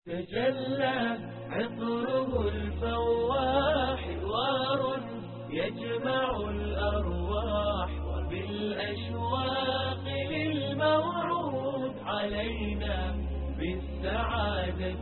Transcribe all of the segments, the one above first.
تجلى عطره الفواح حوار يجمع الأرواح وبالأشواق للموعود علينا بالسعادة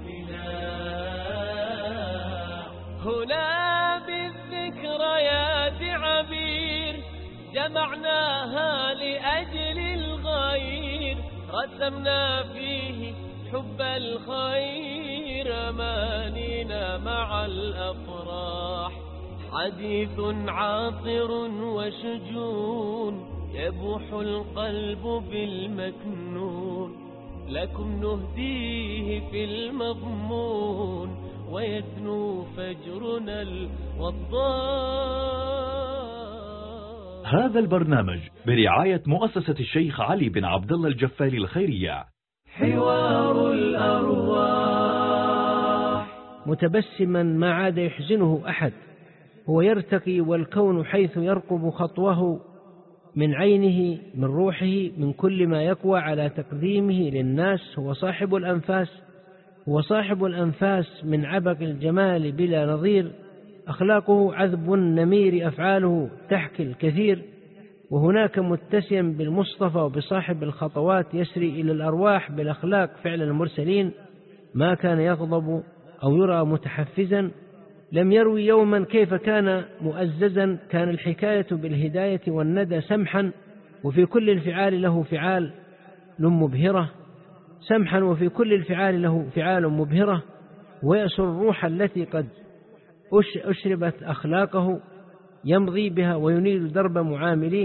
لا هنا بالذكريات عبير جمعناها لأجل الغير رسمنا فيه حب الخير أمانينا مع الأفراح حديث عاطر وشجون يبوح القلب بالمكنون لكم نهديه في المضمون ويدنو فجرنا الوضاح. هذا البرنامج برعاية مؤسسة الشيخ علي بن عبد الله الجفالي الخيرية. حوار الأرواح. متبسما ما عاد يحزنه أحد، هو يرتقي والكون حيث يرقب خطوه، من عينه من روحه من كل ما يقوى على تقديمه للناس. هو صاحب الأنفاس من عبق الجمال بلا نظير، أخلاقه عذب النمير، أفعاله تحكي الكثير. وهناك متسم بالمصطفى وبصاحب الخطوات يسري إلى الأرواح بالأخلاق فعل المرسلين، ما كان يغضب أو يرى متحفزا، لم يروي يوما كيف كان مؤززا، كان الحكاية بالهداية والندى سمحا، وفي كل الفعال له فعال مبهرة، سمحا وفي كل الفعال له فعال مبهرة، ويأسر الروح التي قد أشربت أخلاقه، يمضي بها وينيل درب معامليه،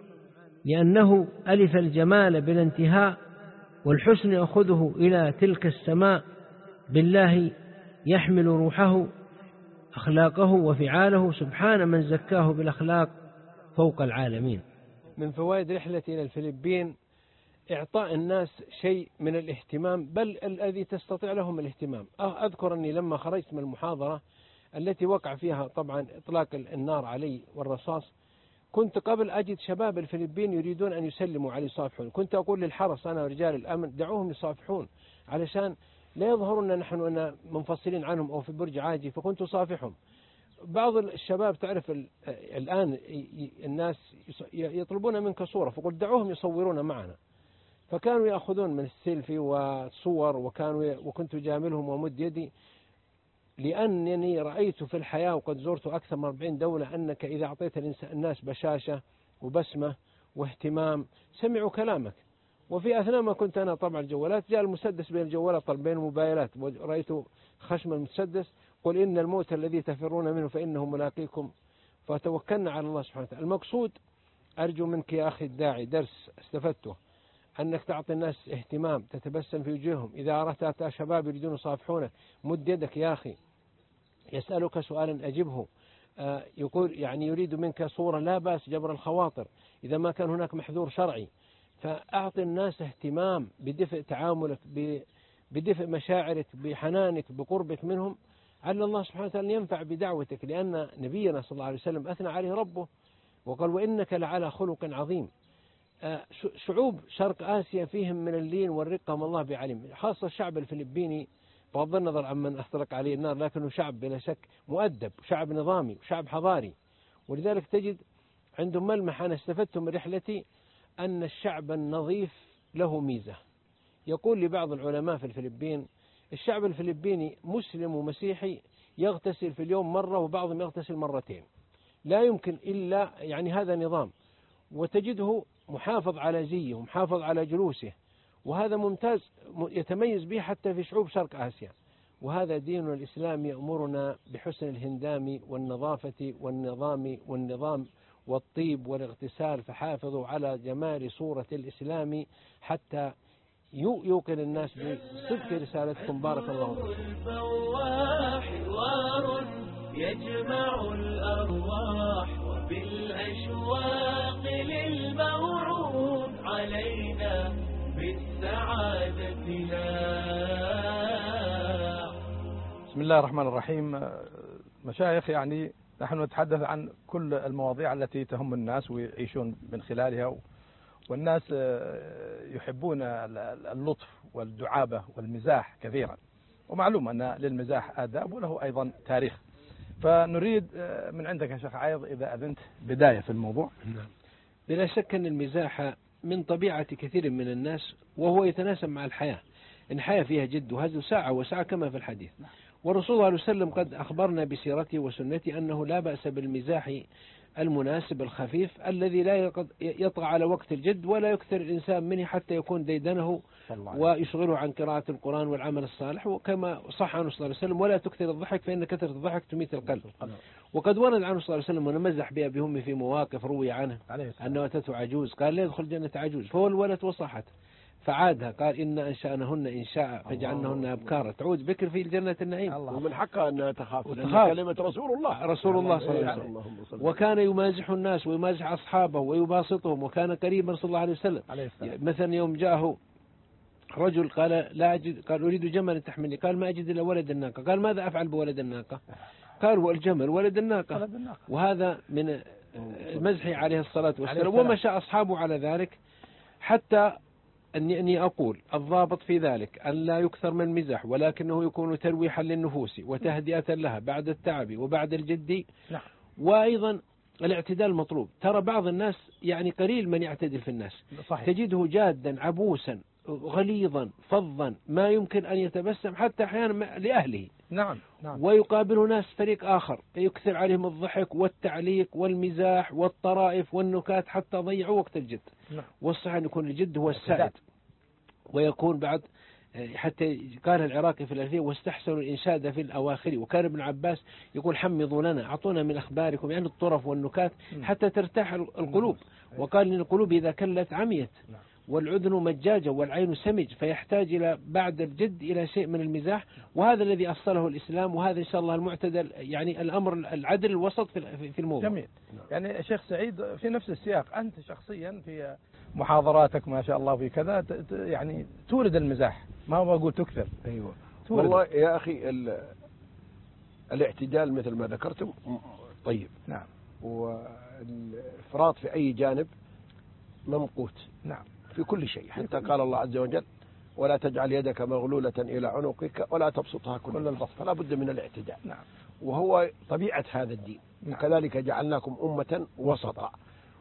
لأنه ألف الجمال بلا انتهاء، والحسن يأخذه إلى تلك السماء، بالله يحمل روحه أخلاقه وفعاله، سبحان من زكاه بالأخلاق فوق العالمين. من فوائد رحلة إلى الفلبين إعطاء الناس شيء من الاهتمام، بل الذي تستطيع لهم الاهتمام. أذكر أني لما خرجت من المحاضرة التي وقع فيها طبعا إطلاق النار علي والرصاص، كنت قبل أجد شباب الفلبين يريدون أن يسلموا علي يصافحون، كنت أقول للحرس أنا ورجال الأمن دعوهم يصافحون علشان لا يظهرون نحن منفصلين عنهم أو في برج عاجي، فكنت أصافحهم. بعض الشباب تعرف الآن الناس يطلبون منك صورة، فقلت دعوهم يصورون معنا، فكانوا يأخذون من السيلفي والصور، وكنت جاملهم ومد يدي، لأنني رأيت في الحياة وقد زرت أكثر من 40 دولة أنك إذا أعطيت الناس بشاشة وبسمة واهتمام سمعوا كلامك. وفي أثناء ما كنت أنا طبعا الجوالات جاء المسدس بين الجوالات بين الموبايلات، ورأيت خشم المسدس قل إن الموت الذي تفرون منه فإنه ملاقيكم، فتوكلنا على الله سبحانه وتعالى. المقصود أرجو منك يا أخي الداعي درس استفدته، أنك تعطي الناس اهتمام، تتبسم في وجوههم. إذا أردت شباب يريدون يصافحونك مد يدك يا أخي، يسألك سؤالا أجبه، يقول يعني يريد منك صورة لا بأس، جبر الخواطر إذا ما كان هناك محذور شرعي. فأعطي الناس اهتمام بدفء تعاملك، بدفء مشاعرك، بحنانك، بقربك منهم، على الله سبحانه وتعالى أن ينفع بدعوتك، لأن نبينا صلى الله عليه وسلم أثنى عليه ربه وقال وإنك لعلى خلق عظيم. شعوب شرق آسيا فيهم من اللين والرقة ما الله بعلم، خاصة الشعب الفلبيني بغض النظر عمن أطلق عليه النار، لكنه شعب بلا شك مؤدب، شعب نظامي، وشعب حضاري. ولذلك تجد عندهم ملمح أنا استفدت من رحلتي، أن الشعب النظيف له ميزة. يقول لبعض العلماء في الفلبين الشعب الفلبيني مسلم ومسيحي يغتسل في اليوم مرة، وبعضهم يغتسل مرتين، لا يمكن إلا يعني هذا نظام، وتجده محافظ على زيه ومحافظ على جلوسه، وهذا ممتاز يتميز به حتى في شعوب شرق آسيا. وهذا ديننا الإسلام يأمرنا بحسن الهندام والنظافة والنظام والطيب والاغتسال، فحافظوا على جمال صورة الإسلام حتى يوقن الناس بصدق رسالتكم. بارك الله فيكم. حوار يجمع الأرواح وبالأشواق للموعود علينا بالسعادة لا. بسم الله الرحمن الرحيم. مشايخ، يعني نحن نتحدث عن كل المواضيع التي تهم الناس ويعيشون من خلالها، والناس يحبون اللطف والدعابة والمزاح كثيرا، ومعلوم أن للمزاح آداب وله أيضا تاريخ. فنريد من عندك يا شيخ عايض إذا أذنت بداية في الموضوع. نعم. بلا شك أن المزاح من طبيعة كثير من الناس، وهو يتناسب مع الحياة. الحياة فيها جد وهزل ساعة وساعة كما في الحديث. والرسول صلى الله عليه وسلم قد أخبرنا بسيرته وسنته أنه لا بأس بالمزاح المناسب الخفيف الذي لا يطغى على وقت الجد ولا يكثر الإنسان منه حتى يكون ديدنه ويشغله عن قراءة القرآن والعمل الصالح، وكما صح عنه صلى الله عليه وسلم: ولا تكثر الضحك فإن كثرة الضحك تميت القلب. وقد ورد عنه صلى الله عليه وسلم ونمزح بأبي أمي في مواقف روي عنه أنه أتته عجوز قال: لا يدخل جنة عجوز، فولولت وصحت فعادها قال: إن أنشأنهن إنشاء فجعلنهن أبكارا تعود بكر في الجنة النعيم. ومن حقها أنها تخاف كلمة رسول الله صلى الله عليه وسلم. وكان يمازح الناس ويمازح أصحابه ويباسطهم، وكان قريبا صلى الله عليه وسلم. مثلا يوم جاءه رجل قال: لا أجد، قال: أريد جملا تحملني، قال: ما أجد إلا ولد الناقة، قال: ماذا أفعل بولد الناقة؟ قال: هو الجمل ولد الناقة. وهذا من مزحه عليه الصلاة والسلام. ومشى أصحابه على ذلك، حتى أني أقول الضابط في ذلك أن لا يكثر من المزح، ولكنه يكون ترويحا للنفوس وتهدئة لها بعد التعب وبعد الجد. وأيضا الاعتدال مطلوب. ترى بعض الناس يعني قليل من يعتدل في الناس، تجده جادا عبوسا غليظا فظا ما يمكن أن يتبسم حتى أحيانا لأهله. نعم. ويقابله ناس فريق آخر يكثر عليهم الضحك والتعليق والمزاح والطرائف والنكات حتى ضيعوا وقت الجد. والصحيح أن يكون الجد هو السائد، ويكون بعد حتى قال العراقي في الألفية: واستحسنوا الإنشاد في الأواخر. وكان ابن عباس يقول: حمضوا لنا، أعطونا من أخباركم، يعني الطرف والنكات حتى ترتاح القلوب. وقال: إن القلوب إذا كلت عميت، والعذن مجاجة والعين سمج، فيحتاج إلى بعد الجد إلى شيء من المزاح. وهذا الذي أصله الإسلام، وهذا إن شاء الله المعتدل، يعني الأمر العدل الوسط في الموضوع. جميل. يعني شيخ سعيد في نفس السياق، أنت شخصيا في محاضراتك ما شاء الله في كذا يعني تورد المزاح، ما هو أقول تكثر. أيوة والله يا أخي الاعتدال مثل ما ذكرتم طيب. نعم. والإفراط في أي جانب ممقوت. نعم. في كل شيء، حتى قال الله عز وجل: ولا تجعل يدك مغلولة إلى عنقك ولا تبسطها كل البسط. فلا بد من الاعتدال. نعم. وهو طبيعة هذا الدين. وكذلك جعلناكم أمة وسطا.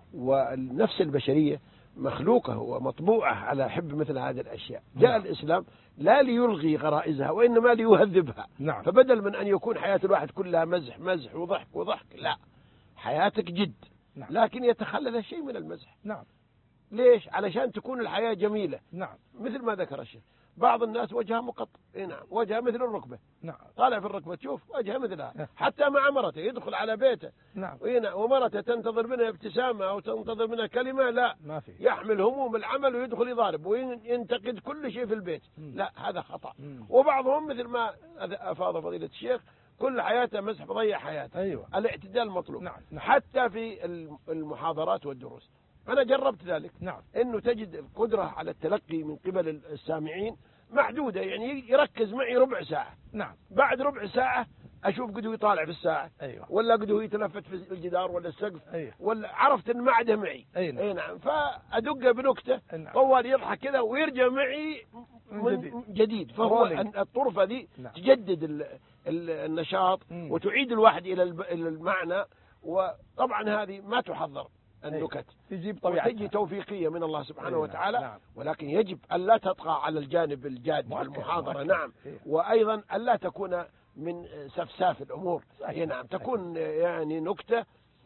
والنفس البشرية مخلوقة ومطبوعة على حب مثل هذه الأشياء. جاء الإسلام لا ليلغي غرائزها وإنما ليهذبها. نعم. فبدل من أن يكون حياة الواحد كلها مزح وضحك، لا، حياتك جد. نعم. لكن يتخلل شيء من المزح. نعم. ليش؟ علشان تكون الحياة جميلة. نعم. مثل ما ذكر الشيخ، بعض الناس وجهها مقطع. نعم، وجهها مثل الركبة. نعم. طالع في الركبة تشوف وجهها مثلها. حتى مع مرته يدخل على بيته. نعم. ومرته تنتظر منها ابتسامة أو تنتظر منها كلمة، لا، ما في. يحمل هموم العمل ويدخل يضارب وينتقد كل شيء في البيت. لا، هذا خطأ. وبعضهم مثل ما أفاض فضيلة الشيخ كل حياته مسح بضيع حياته. أيوة. الاعتدال مطلوب. نعم. حتى في المحاضرات والدروس أنا جربت ذلك. نعم. إنه تجد القدرة على التلقي من قبل السامعين محدودة، يعني يركز معي ربع ساعة. نعم. بعد ربع ساعة أشوف قد هو يطالع في الساعة. أيوة. ولا قد هو يتلفت في الجدار ولا السقف. أيوة. ولا عرفت إن ما عده معي. أي نعم. نعم. فأدقه بنكتة. نعم. طوال يضحك كذا ويرجع معي من جديد. فهو الطرفة دي نعم. تجدد النشاط وتعيد الواحد إلى المعنى. وطبعا هذه ما تحضر النكت، تجيب طبيعتها، تجي توفيقية من الله سبحانه وتعالى. نعم. ولكن يجب أن لا تطغى على الجانب الجاد في المحاضرة. نعم. وأيضا أن لا تكون من سفساف الأمور. نعم. تكون يعني نكتة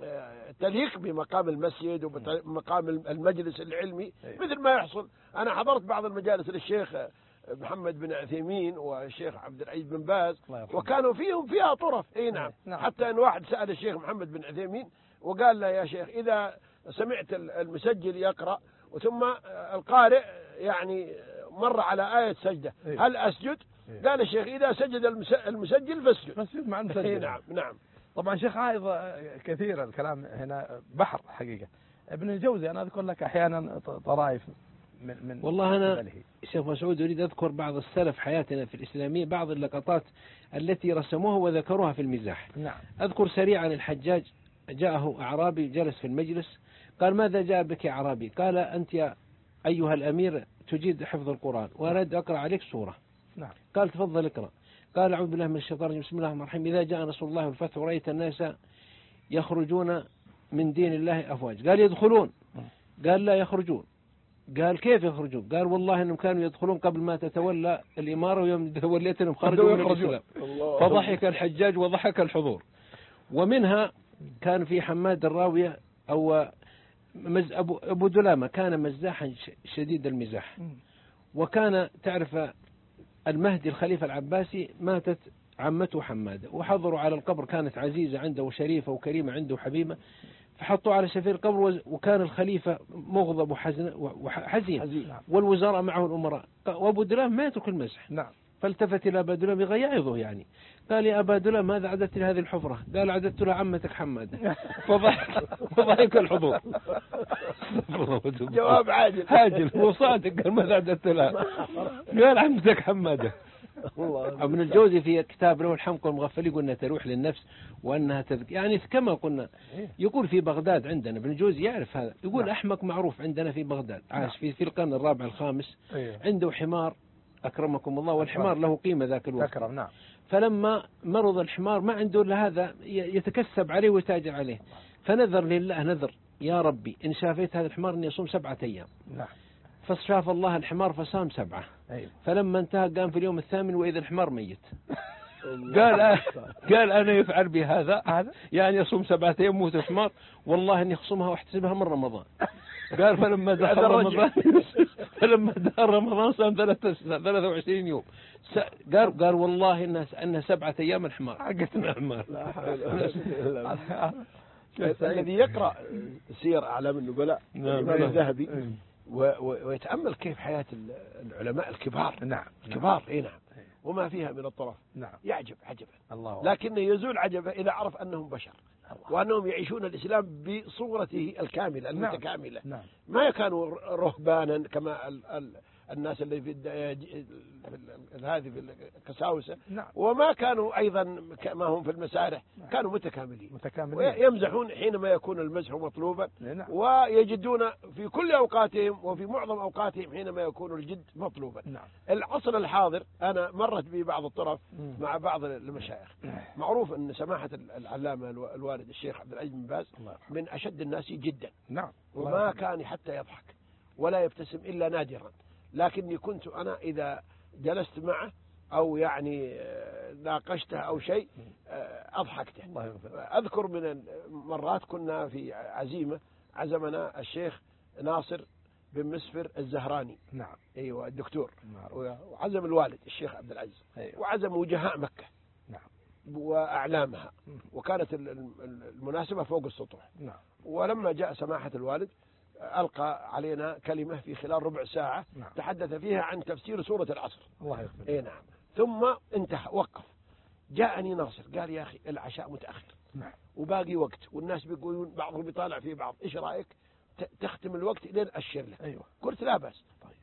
تليق بمقام المسجد وبمقام المجلس العلمي. مثل ما يحصل، أنا حضرت بعض المجالس للشيخ محمد بن عثيمين والشيخ عبد العزيز بن باز، وكانوا فيها طرف. نعم. حتى أن واحد سأل الشيخ محمد بن عثيمين وقال له: يا شيخ، إذا سمعت المسجل يقرأ ثم القارئ يعني مر على آية سجدة، هل أسجد؟ قال الشيخ: إذا سجد المسجل فاسجد مع المسجل. نعم. طبعا شيخ عايض كثير الكلام هنا بحر حقيقة. ابن الجوزي أنا أذكر لك أحيانا طرائف من والله أنا شيخ مسعود أريد أذكر بعض السلف حياتنا في الإسلامية، بعض اللقطات التي رسموها وذكروها في المزاح. نعم. أذكر سريعا الحجاج جاءه أعرابي جلس في المجلس، قال: ماذا جاء بك يا أعرابي؟ قال: أنت يا أيها الأمير تجيد حفظ القرآن وأريد أقرأ عليك سورة. نعم. قال: تفضل اقرأ. قال أعوذ بالله من الشيطان الرجيم بسم الله الرحمن الرحيم إذا جاء نصر الله والفتح ورأيت الناس يخرجون من دين الله أفواج. قال يدخلون، قال لا يخرجون. قال كيف يخرجون؟ قال والله أنهم كانوا يدخلون قبل ما تتولى الإمارة، ويوم توليتهم خرجوا من الإسلام. فضحك الحجاج وضحك الحضور. ومنها كان في حماد الراوية أو أبو دلامة كان مزاحا شديد المزاح، وكان تعرف المهدي الخليفة العباسي ماتت عمته حمادة، وحضروا على القبر، كانت عزيزة عنده وشريفة وكريمة عنده وحبيبة، فحطوا على سفير القبر، وكان الخليفة مغضب وحزين والوزراء معه الأمراء، وأبو دلام ما يترك المزح. نعم. فالتفت إلى أبا دلام يعظه يعني، قال يا أبا دلام ماذا عددت لهذه الحفرة؟ قال عددت لها عمتك حمادة. فضحك الحضور. جواب عاجل وصادق. قال ماذا عددت لها؟ قال عمتك حمادة. ابن الجوزي في كتاب له الحمق والمغفل يقول أنها تروح للنفس وأنها يعني كما قلنا، يقول في بغداد عندنا ابن الجوزي يعرف هذا، يقول أحمق معروف عندنا في بغداد، عاش في القرن الرابع الخامس، عنده حمار أكرمكم الله، والحمار له قيمة ذاك الوقت. نعم. فلما مرض الحمار ما عنده إلا هذا يتكسب عليه ويتاجر عليه، فنذر لله نذر يا ربي إن شافيت هذا الحمار أن يصوم 7 أيام. نعم. فشاف الله الحمار فصام 7. فلما انتهى قام في اليوم الثامن وإذا الحمار ميت. قال أنا يفعل بهذا يعني يصوم 7 أيام موت الحمار، والله إني أخصمها واحتسبها من رمضان. قال فلما دخل رمضان صام 23 يوم. قال والله إنها 7 أيام الحمار حقتنا الحمار. الذي يقرأ سير أعلام النبلاء الذهبي ويتأمل كيف حياة العلماء الكبار. نعم. الكبار نعم، وما فيها من الطرف. نعم. يعجب عجبا. الله. لكنه يزول عجبه إذا عرف أنهم بشر، وأنهم يعيشون الإسلام بصورته الكاملة المتكاملة. نعم. ما كانوا رهبانا كما الناس اللي في هذه في الكساوسة. نعم. وما كانوا أيضا كما هم في المسارح. نعم. كانوا متكاملين. ويمزحون حينما يكون المزح مطلوبا. نعم. ويجدون في كل أوقاتهم وفي معظم أوقاتهم حينما يكون الجد مطلوبا. نعم. العصر الحاضر أنا مرت بي بعض الطرف مع بعض المشايخ. معروف أن سماحة العلامة الوالد الشيخ عبد العزيز بن باز من أشد الناس جدا. نعم. وما كان حتى يضحك ولا يبتسم إلا نادرا، لكني كنت أنا إذا جلست معه أو يعني ناقشته أو شيء أضحكته. أذكر من المرات كنا في عزيمة عزمنا الشيخ ناصر بن مسفر الزهراني. نعم. أيوة الدكتور. وعزم الوالد الشيخ عبد العزيز. أيوة. وعزم وجهاء مكة. نعم. وأعلامها. وكانت المناسبة فوق السطوح. نعم. ولما جاء سماحة الوالد ألقى علينا كلمة في خلال ربع ساعة. نعم. تحدث فيها عن تفسير سورة العصر. الله يغفر. نعم. ثم انتهى وقف. جاءني ناصر قال يا أخي العشاء متأخر. نعم. وباقي وقت والناس بيقولون بعضهم بيطالع في بعض، إيش رأيك تختم الوقت لين أشر لك؟ أيوة. قلت لا بأس. طيب.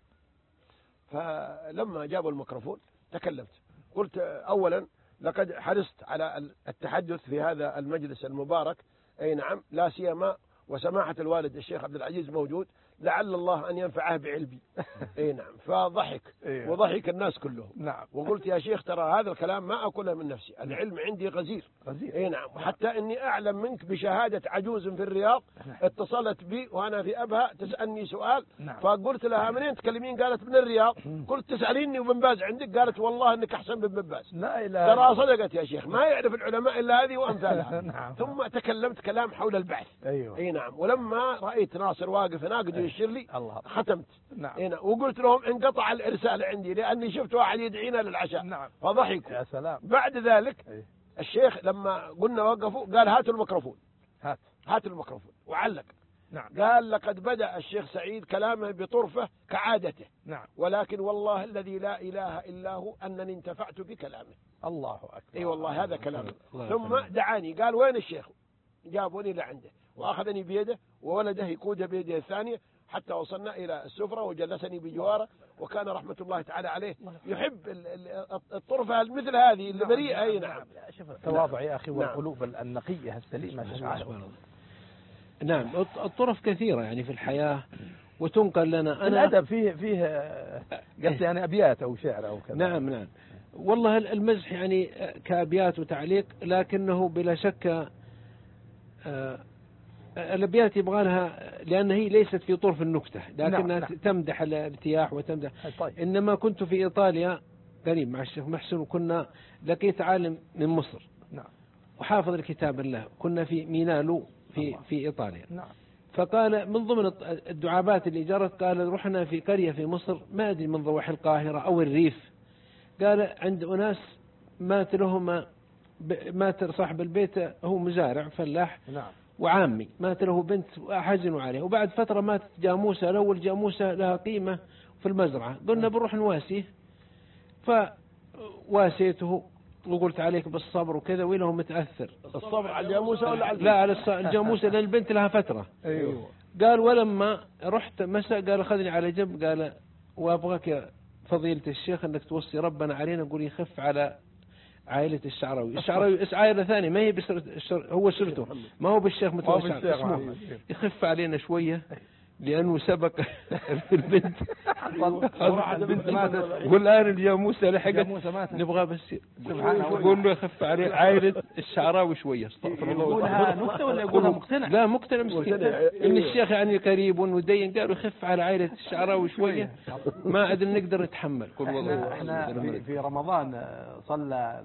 فلما جابوا الميكروفون تكلمت، قلت أولا لقد حرصت على التحدث في هذا المجلس المبارك. أي نعم، لا سيما وسماحة الوالد الشيخ عبد العزيز موجود، لعل الله أن ينفعه بعلمي. اي نعم. فضحك. وضحك الناس كلهم. نعم. وقلت يا شيخ ترى هذا الكلام ما أقوله من نفسي، العلم عندي غزير. اي نعم. وحتى إني أعلم منك بشهادة عجوز في الرياض اتصلت بي وأنا في أبها تسألني سؤال. نعم. فقلت لها منين تكلمين؟ قالت من الرياض. قلت تسأليني وبن باز عندك؟ قالت والله إنك أحسن من بن باز. لا إله. ترى صدقت يا شيخ، ما يعرف العلماء إلا هذه وأمثالها. نعم. ثم تكلمت كلام حول البعث. أيوة. اي نعم. ولما رأيت ناصر واقف هناك يشير لي ختمت. نعم. نعم. وقلت لهم انقطع الإرسال عندي لأني شفت واحد يدعينا للعشاء. نعم. فضحكوا. يا سلام. بعد ذلك الشيخ لما قلنا وقفوا قال هاتوا الميكروفون. هات الميكروفون وعلق. نعم. قال لقد بدأ الشيخ سعيد كلامه بطرفة كعادته. نعم. ولكن والله الذي لا إله إلا هو أنني انتفعت بكلامه. الله أكبر. اي والله هذا كلامه. ثم دعاني قال وين الشيخ؟ جابوني لعنده وأخذني بيده وولده يقوده بيده الثانية حتى وصلنا إلى السفرة وجلسني بجواره. وكان رحمة الله تعالى عليه يحب الطرفة مثل هذه اللي بريئة. أي نعم. التواضع يا أخي والقلوب النقية السليمة. نعم. الطرف كثيرة يعني في الحياة وتنقل لنا. الأدب فيه قصدي يعني أبيات أو شعر أو كذا. نعم. والله المزح يعني كأبيات وتعليق، لكنه بلا شك الأبيات يبغى لها، لأن هي ليست في طرف النكتة لكنها تمدح الارتياح وتمدح. طيب. إنما كنت في إيطاليا قريب مع الشيخ محسن، وكنا لقيت عالم من مصر وحافظ لكتاب الله، كنا في مينالو في إيطاليا. فقال من ضمن الدعابات اللي جرت، قال رحنا في قرية في مصر ما أدري من ضواحي القاهرة أو الريف، قال عند أناس مات صاحب البيت، هو مزارع فلاح وعامي، مات له بنت وحزنوا عليه، وبعد فترة ماتت جاموسة له، والجاموسة لها قيمة في المزرعة، قلنا بنروح نواسيه، فواسيته وقلت عليك بالصبر وكذا، وله متأثر. الصبر على الجاموسة ولا على لا على الجاموسة، لأن البنت لها فترة. أيوه. قال ولما رحت مساء قال أخذني على جنب، قال وأبغاك يا فضيلة الشيخ أنك توصي ربنا علينا، قول يخف على عائلة الشعراوي. الشعراوي عائلة ثانية ما هي هو سرته، ما هو بالشيخ متوسع اسمه، يخف علينا شوية لأنه سبق البنت ماتت، والآن الجاموسة لحقت نبغى بس يقول له يخف عليه عائلة الشعراوي شوية. استغفر الله. يقولها نكتة ولا يقولها مقتنع؟ لا مقتنع مسكين، إن الشيخ يعني قريب ودين، قالوا يخف على عائلة الشعراوي شوية، ما أدري نقدر نتحمل. احنا في رمضان صلى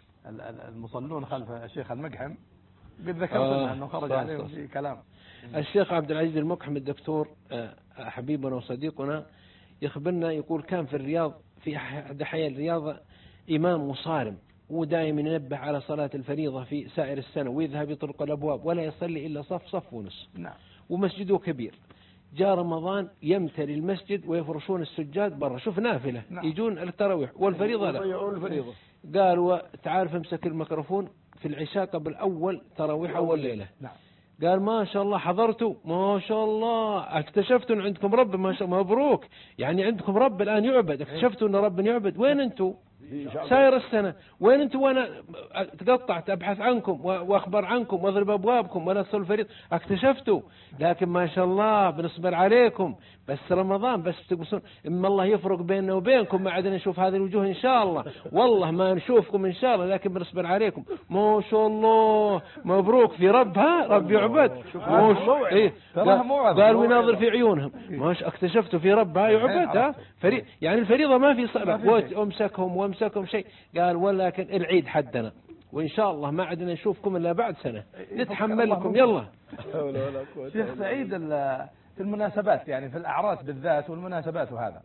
المصلون خلف الشيخ المقحم، قد ذكرت انه خرج عليهم في كلام. الشيخ عبد العزيز المقحم الدكتور حبيبنا وصديقنا يخبرنا، يقول كان في الرياض في أحد أحياء الرياض إمام مصارم، ودائما ينبه على صلاة الفريضة في سائر السنة، ويذهب يطرق الأبواب ولا يصلي إلا صف ونص. ومسجده كبير. جاء رمضان يمتلي المسجد ويفرشون السجاد برا، شوف نافلة يجون التراويح والفريضة لا. قالوا تعال امسك الميكروفون في العشاء قبل أول تراويح أول ليلة. قال ما شاء الله حضرتوا، ما شاء الله اكتشفتوا ان عندكم رب، ما شاء الله مبروك، يعني عندكم رب الآن يعبد، اكتشفتوا ان رب يعبد. وين انتوا ساير السنة؟ وين انتوا؟ وانا تقطعت ابحث عنكم واخبر عنكم واضرب ابوابكم ولا تصلوا الفريض، اكتشفتوا. لكن ما شاء الله بنصبر عليكم، بس رمضان بس تقصون، اما الله يفرق بيننا وبينكم ما عدنا نشوف هذه الوجوه ان شاء الله، والله ما نشوفكم ان شاء الله، لكن بنصبر عليكم. ما شاء الله مبروك، في رب، رب يعبد. إيه قال ويناظر في عيونهم، ما اكتشفتوا في رب يعبد. يعني الفريضة ما في صلاة وامسكهم شيء. قال ولكن العيد حدنا، وإن شاء الله ما عدنا نشوفكم إلا بعد سنة، نتحمل لكم يلا. شيخ سعيد في المناسبات، يعني في الأعراس بالذات والمناسبات، وهذا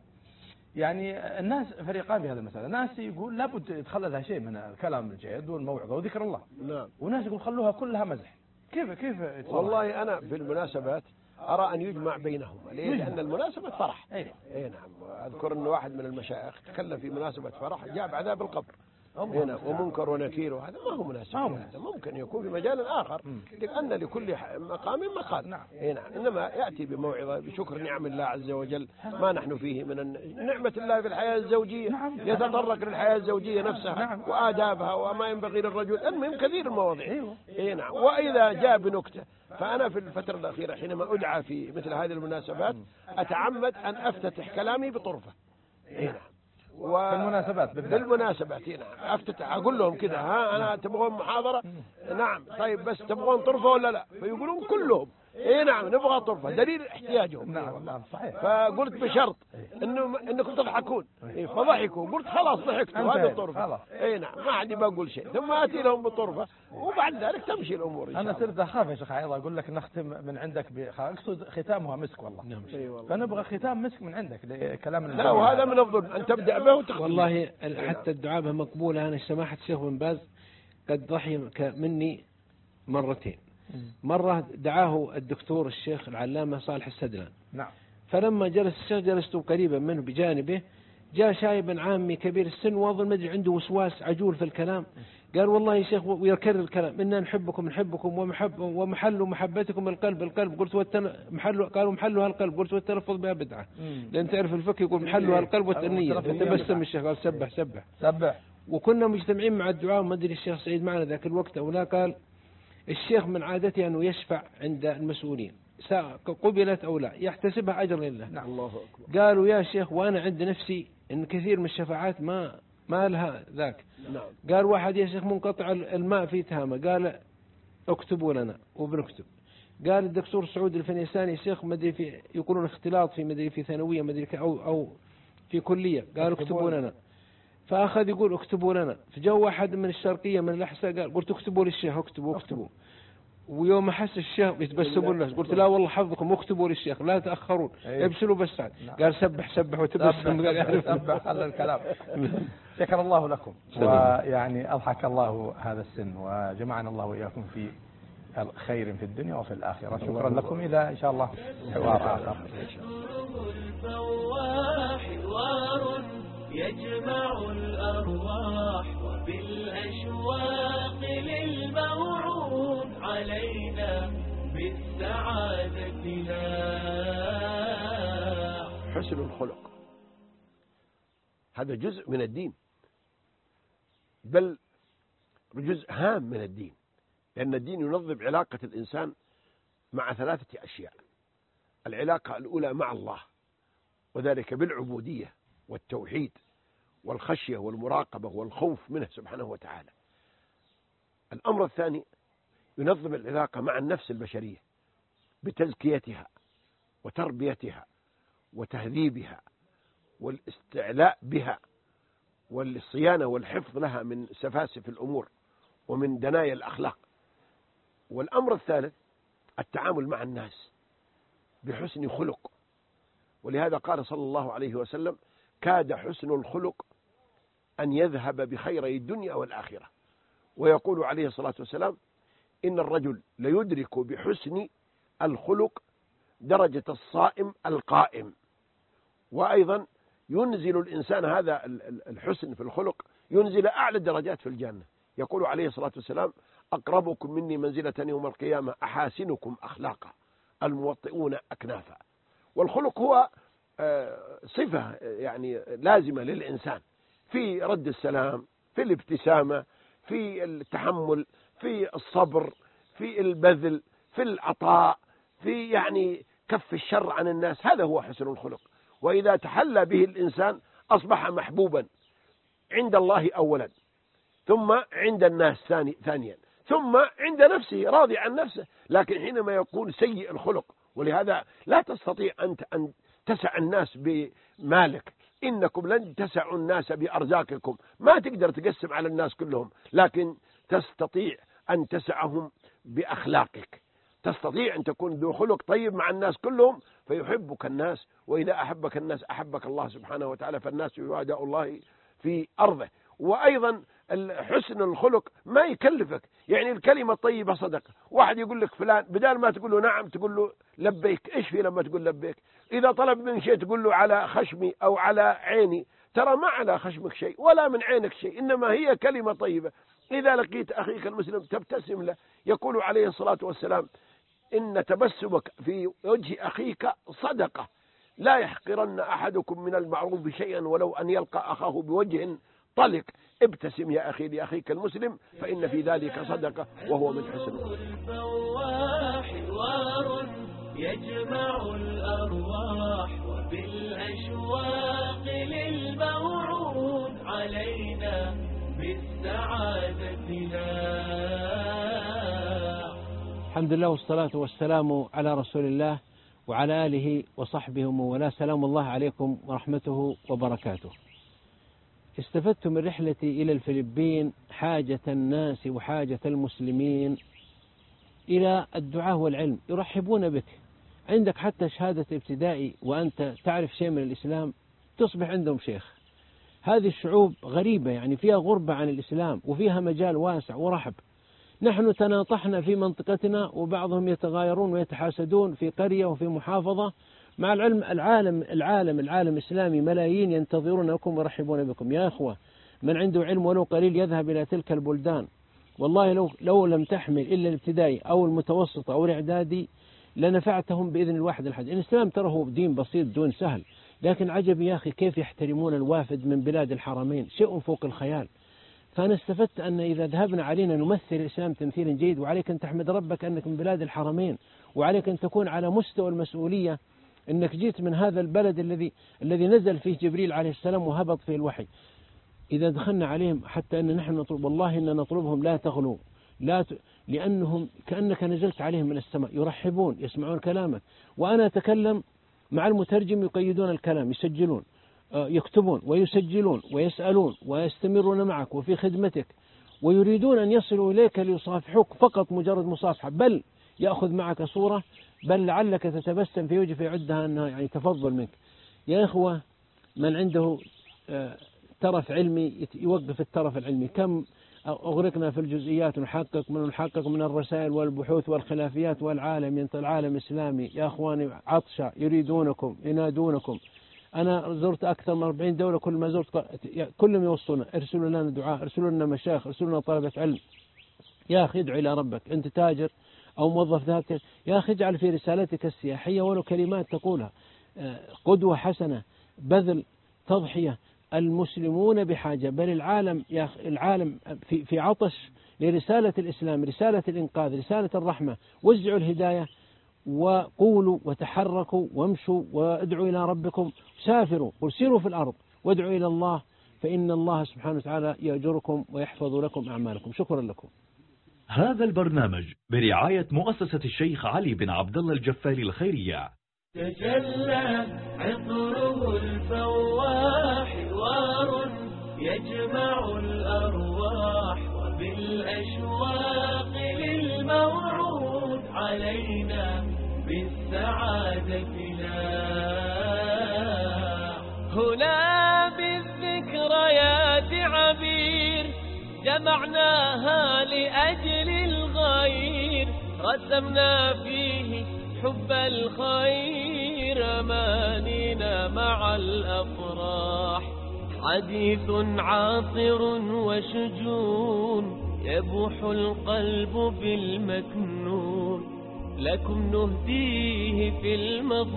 يعني الناس فريقان في هذه المسألة. ناس يقول لابد يدخل لها شيء من الكلام الجيد والموعظة وذكر الله، وناس يقول خلوها كلها مزح. كيف والله أنا في المناسبات أرى أن يجمع بينهم، لأن المناسبة فرح. أي نعم. أذكر أن واحد من المشايخ تكلم في مناسبة فرح جاب عذاب القبر هنا ومنكر ونكير، وهذا ما هو مناسب. هذا ممكن يكون في مجال آخر، لأن لكل مقام مقال. نعم. إنما يأتي بموعظة بشكر نعم الله عز وجل، ما نحن فيه من نعمة الله في الحياة الزوجية. يتطرق للحياة الزوجية نفسها وآدابها وما ينبغي للرجل، المهم كثير المواضيع. نعم. وإذا جاء بنكتة، فأنا في الفترة الأخيرة حينما أدعى في مثل هذه المناسبات أتعمد أن أفتتح كلامي بطرفة. نعم. في المناسبات بالمناسبات نعم افتتح، اقول لهم كذا انا تبغون محاضرة؟ نعم. طيب بس تبغون طرفة ولا لا؟ فيقولون كلهم نعم نبغى طرفة، دليل احتياجهم. نعم صحيح. فقلت بشرط انكم تضحكون، فضحكوا، قلت خلاص ضحكتوا، هذه الطرفة. نعم ما عندي بقول شيء، ثم اتي لهم بالطرفة وبعد ذلك تمشي الامور. انا صرت اخاف يا شيخ عيضة، اقول لك نختم من عندك اقصد ختامها مسك والله. فنبغى ختام مسك من عندك لكلام. لا وهذا من الظلم ان تبدا به وتختم. والله حتى الدعاء مقبولة. انا سماحة الشيخ بن باز قد ضحي مني مرتين. مرة دعاه الدكتور الشيخ العلامة صالح السدلان. نعم. فلما جلس الشيخ جلست قريبا منه بجانبه، جاء شايب عامي كبير السن واظن مدري عنده وسواس عجول في الكلام، قال والله يا شيخ، ويكرر الكلام، إننا نحبكم ومحل محبتكم القلب. قلت قالوا محلها القلب، قلت والتلفظ بها بدعة، لأن تعرف الفقه يقول محلها القلب والتنية. فتبسم الشيخ قال سبح. وكنا مجتمعين مع الدعاء، ما أدري الشيخ سعيد معنا ذاك الوقت أو لا. قال الشيخ من عادته أنه يشفع عند المسؤولين، قبلت أو لا يحتسبها أجر لله. الله أكبر. قالوا يا شيخ وأنا عند نفسي إن كثير من الشفاعات ما ما لها ذاك. نعم. قال واحد يا شيخ منقطع الماء في تهامة، قال اكتبوا لنا وبنكتب. قال الدكتور سعود الفنيساني يا شيخ مدري في يقولون اختلاط في مدري في ثانوية مدري أو في كلية، قالوا اكتبوا لنا. فأخذ يقول اكتبوا لنا، فجاء واحد من الشرقية من الأحساء قال قلت اكتبوا للشيخ، اكتبوا. ويوم أحس الشيخ يتبسمون له، قلت لا والله حظكم اكتبوا للشيخ لا تأخرون يبسلوا بس. قال سبح وتبسم. قال يعرف سبح هذا الكلام. شكر الله لكم، ويعني أضحك الله هذا السن، وجمعنا الله وإياكم في خير في الدنيا وفي الآخرة. شكرا لكم، إلى إن شاء الله حوار آخر. حوار يجمع الأرواح وبالأشواق للموعود علينا بالسعادة لا. حسن الخلق هذا جزء من الدين، بل جزء هام من الدين، لأن الدين ينظم علاقة الإنسان مع 3 أشياء. العلاقة الأولى مع الله، وذلك بالعبودية والتوحيد والخشية والمراقبة والخوف منه سبحانه وتعالى. الأمر الثاني ينظم العلاقة مع النفس البشرية بتزكيتها وتربيتها وتهذيبها والاستعلاء بها والصيانة والحفظ لها من سفاسف الأمور ومن دنايا الأخلاق. والأمر الثالث التعامل مع الناس بحسن خلق، ولهذا قال صلى الله عليه وسلم كاد حسن الخلق أن يذهب بخيري الدنيا والآخرة. ويقول عليه الصلاة والسلام إن الرجل ليدرك بحسن الخلق درجة الصائم القائم. وأيضا ينزل الإنسان هذا الحسن في الخلق ينزل أعلى الدرجات في الجنة. يقول عليه الصلاة والسلام أقربكم مني منزلة يوم القيامة أحاسنكم أخلاقا الموطئون أكنافا. والخلق هو صفة يعني لازمة للإنسان في رد السلام، في الابتسامة، في التحمل، في الصبر، في البذل، في العطاء، في يعني كف الشر عن الناس. هذا هو حسن الخلق. وإذا تحلى به الإنسان أصبح محبوبا عند الله أولا، ثم عند الناس ثانيا، ثم عند نفسه راضي عن نفسه. لكن حينما يكون سيء الخلق، ولهذا لا تستطيع أن تسع الناس بمالك، إنكم لن تسعوا الناس بأرزاقكم، ما تقدر تقسم على الناس كلهم، لكن تستطيع أن تسعهم بأخلاقك. تستطيع أن تكون ذو خلق طيب مع الناس كلهم فيحبك الناس، وإذا أحبك الناس أحبك الله سبحانه وتعالى، فالناس يوادع الله في أرضه. وأيضا حسن الخلق ما يكلفك، يعني الكلمة الطيبة صدقة. واحد يقول لك فلان، بدال ما تقول له نعم تقول له لبيك. إيش في لما تقول لبيك؟ إذا طلب من شيء تقول له على خشمي أو على عيني، ترى ما على خشمك شيء ولا من عينك شيء، إنما هي كلمة طيبة. إذا لقيت أخيك المسلم تبتسم له. يقول عليه الصلاة والسلام إن تبسمك في وجه أخيك صدقة، لا يحقرن أحدكم من المعروف شيئا ولو أن يلقى أخاه بوجه طلق. ابتسم يا أخي لأخيك المسلم فإن في ذلك صدقة وهو من حسن حوار يجمع الأرواح وبالأشواق للموعود علينا بالسعادة لا. الحمد لله والصلاة والسلام على رسول الله وعلى آله وصحبه ولا سلام الله عليكم ورحمته وبركاته. استفدت من رحلتي إلى الفلبين حاجة الناس وحاجة المسلمين إلى الدعاء والعلم، يرحبون بك. عندك حتى شهادة ابتدائي وأنت تعرف شيء من الإسلام تصبح عندهم شيخ. هذه الشعوب غريبة، يعني فيها غربة عن الإسلام وفيها مجال واسع ورحب. نحن تناطحنا في منطقتنا وبعضهم يتغايرون ويتحاسدون في قرية وفي محافظة، مع العلم العالم الإسلامي ملايين ينتظرونكم ويرحبون بكم. يا أخوة، من عنده علم ولو قليل يذهب إلى تلك البلدان. والله لو لم تحمل إلا الابتدائي أو المتوسط أو الإعدادي لنفعتهم بإذن الواحد الأحد. الإسلام ترى هو دين بسيط دون سهل، لكن عجب يا أخي كيف يحترمون الوافد من بلاد الحرمين، شيء فوق الخيال. فأنا استفدت أن إذا ذهبنا علينا نمثل الإسلام تمثيلا جيد، وعليك أن تحمد ربك أنك من بلاد الحرمين، وعليك أن تكون على مستوى المسؤولية أنك جيت من هذا البلد الذي نزل فيه جبريل عليه السلام وهبط فيه الوحي. إذا دخلنا عليهم حتى أن نحن نطلب، والله إن نطلبهم لا تغلوا، لأنهم كأنك نزلت عليهم من السماء، يرحبون، يسمعون كلامك، وأنا أتكلم مع المترجم، يقيدون الكلام، يسجلون، يكتبون ويسجلون ويسألون ويستمرون معك وفي خدمتك، ويريدون أن يصلوا إليك ليصافحوك فقط مجرد مصافحة، بل يأخذ معك صورة، بل لعلك تتبسم في وجهه فيعدها أنها يعني تفضل منك. يا إخوة، من عنده ترف علمي يوقف الترف العلمي. كم أغرقنا في الجزئيات، نحقق من الرسائل والبحوث والخلافيات، والعالم ينطي العالم إسلامي يا أخواني عطشة، يريدونكم، ينادونكم. أنا زرت أكثر من 40 دولة، كل ما زرت كلهم يوصلون، ارسلوا لنا دعاء، ارسلوا لنا مشايخ، ارسلوا لنا طلبة علم. يا أخي ادعو إلى ربك، أنت تاجر أو موظف ذات، يا أخي اجعل في رسالتك السياحية ولو كلمات تقولها، قدوة حسنة، بذل، تضحية. المسلمون بحاجة، بل العالم في عطش لرسالة الإسلام، رسالة الإنقاذ، رسالة الرحمة. وزعوا الهداية، وقولوا وتحركوا وامشوا وادعوا إلى ربكم، سافروا وسيروا في الأرض وادعوا إلى الله، فإن الله سبحانه وتعالى يأجركم ويحفظ لكم أعمالكم. شكرا لكم. هذا البرنامج برعاية مؤسسة الشيخ علي بن عبد الله الجفالي الخيرية. تجلى عطره الفواح، حوار يجمع الأرواح، وبالأشواق للموعود علينا بالسعادة لاح. هنا بالذكريات عبير جمعناها لأجل الغير، رسمنا فيه حب الخير، أمانينا مع الأفراح. حديث عاطر وشجون يبوح القلب بالمكنون، لكم نهديه في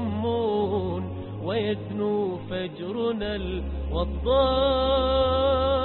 المضمون، ويدنو فجرنا الوضاح.